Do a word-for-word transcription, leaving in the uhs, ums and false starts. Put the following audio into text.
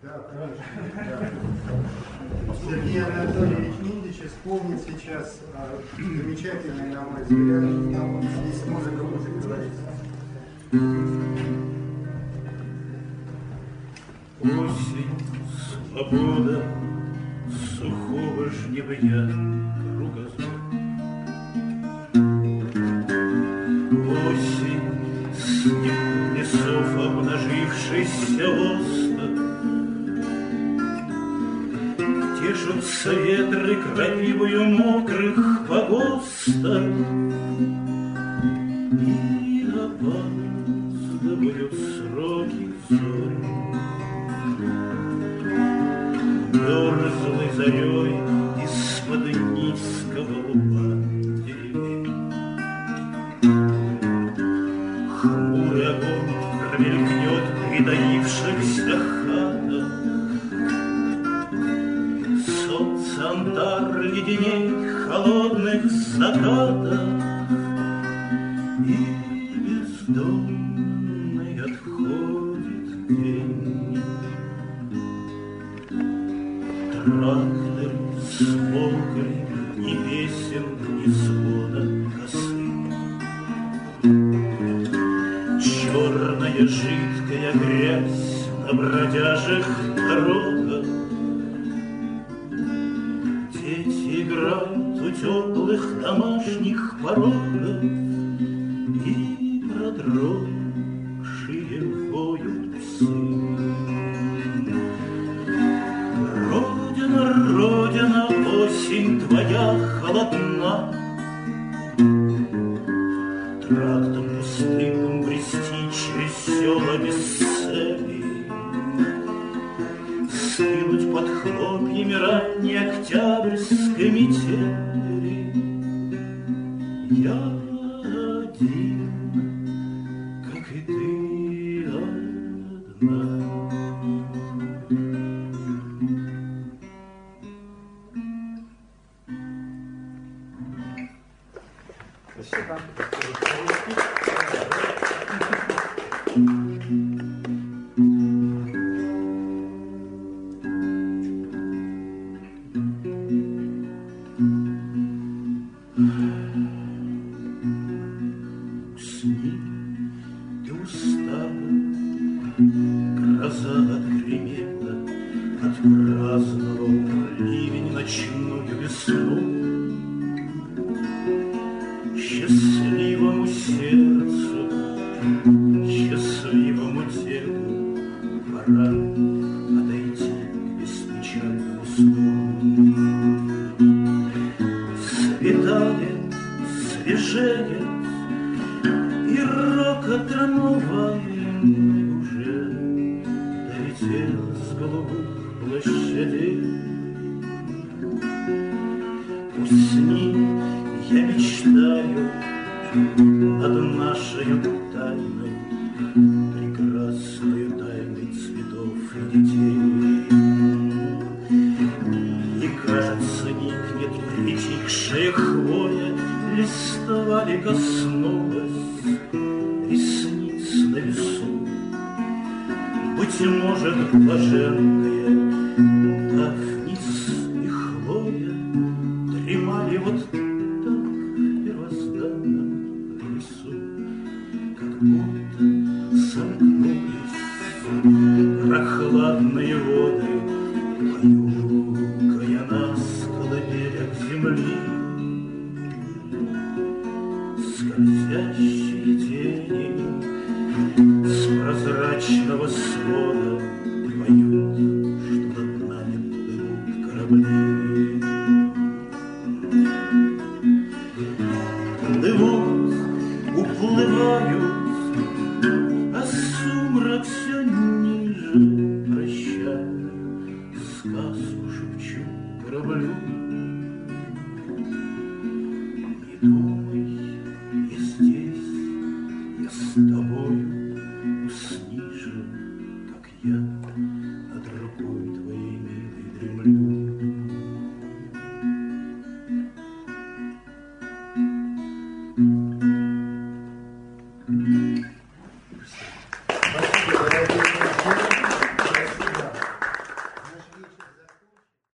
Да, конечно. Да. Сергей Анатольевич Миндич исполнит сейчас а, замечательный, на мой взгляд, ну, здесь музыка будет говорить. Осень, свобода, сухого жневья кругозор. Осень, снег лесов, обнажившийся остров. Тешутся ветры крапивою мокрых погостов. И опаздывают сроки зорь. Мерзлой зарей из-под низкого лба деревень. Хмурый огонь промелькнет в притаившихся хатах. Солнце антар леденей холодных закатов. И бездомный отходит день. Трактор смолкли, ни песен, ни звона косы. Черная жидкая грязь на бродяжих дорогах. Дети играют у теплых домашних порогов. И продрогшие воют псы. Родина, осень твоя холодна. Трактом пустынным брести через села без цели. Скинуть под хлопьями ранней октябрьской метели. Я один, как и ты одна. Спасибо. Усни, ты устала, гроза отгремела, отпраздновал ливень ночную весну. Счастливому сердцу, счастливому телу пора отойти к беспечальному сну. Светает, свежеет, и рокот трамвая уже долетел с голубых площадей. Усни, я мечтаю над нашей тайной, прекрасной тайной цветов и детей. И, кажется, никнет притихшая хвоя, листва ли коснулась ресниц на весу. Быть может, блаженные Дафнис и Хлоя дремали вот так в первозданном лесу, как будто сомкнулись прохладные воды, баюкая нас в колыбелях земли. Скользящие тени с прозрачного свода поют, что над нами плывут корабли. Плывут, уплывают, а сумрак все ниже, прощая, сказку шепчу кораблю. Не думай, я здесь, я с тобою, усни же, как я, над рукой